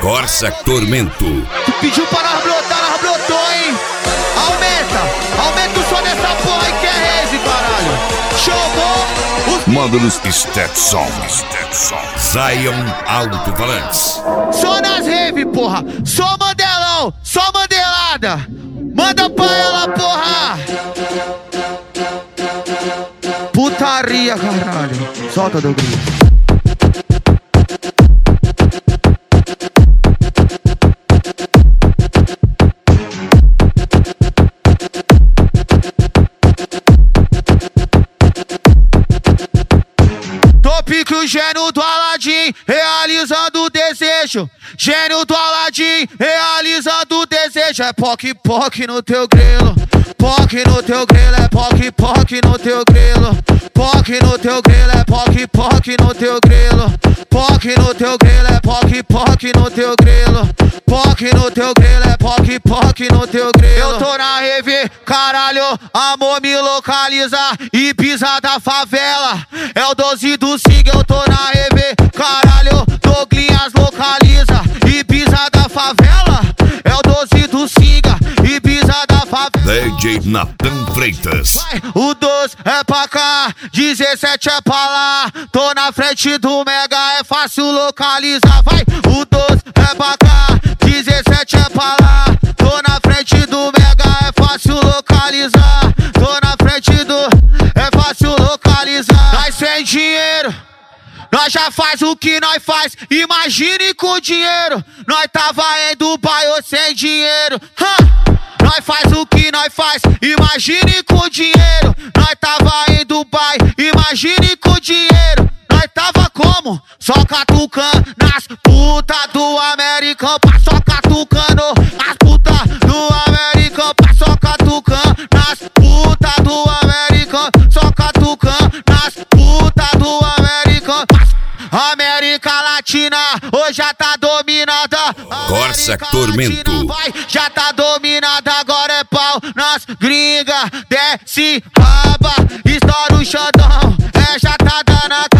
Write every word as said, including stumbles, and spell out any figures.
Corsa Tormento. Tu pediu pra nós brotar, nós brotou, hein? Aumenta, aumenta o som dessa porra aí que é rave, caralho. Chamou os Módulos Stetson, Stetson. Zion Alto-Falantes. só nas rave, porra. Só Mandelão, só Mandelada. Manda pra ela, porra. Putaria, caralho. Solta, Douglas. Pique o gênio do Aladim, realizando o desejo. Gênio do Aladim, realizando o desejo. É poc poc no teu grelo, poc no teu grelo, é poc poc no teu grelo, poc no teu grelo, é poc poc no teu grelo, poc no teu grelo, é poc poc no teu grelo, poc no teu grelo, é poc poc no teu grelo. Eu tô na rave, caralho, amor me localiza e pisa da favela. É o doze do Sig, eu tô na reve, caralho, Douglas localiza e pisa da favela. É o doze do Siga e pisa da favela. D J Natan Freitas. Vai, o doze é pra cá, dezessete é pra lá. Tô na frente do Mega, é fácil localizar. Vai, o doze é pra cá, dezessete é pra lá. Tô na frente do Mega, é fácil localizar. Tô na frente do, é fácil localizar. Nós sem dinheiro, nós já faz o que nós faz, imagine com dinheiro. Nós tava em Dubai ou sem dinheiro. Hã? Nós faz o que nós faz, imagine com dinheiro. Nós tava em Dubai, imagine com dinheiro. Nós tava como? Só catucando nas putas do American. Só catucando as putas do American. Só catucando nas putas do American. Só catucando nas putas do American. América Latina hoje já tá dominada. Corsa Tormento. Vai, já tá dominada, agora é pau nas gringas. Desce raba, estoura o xandão. É, já tá dando a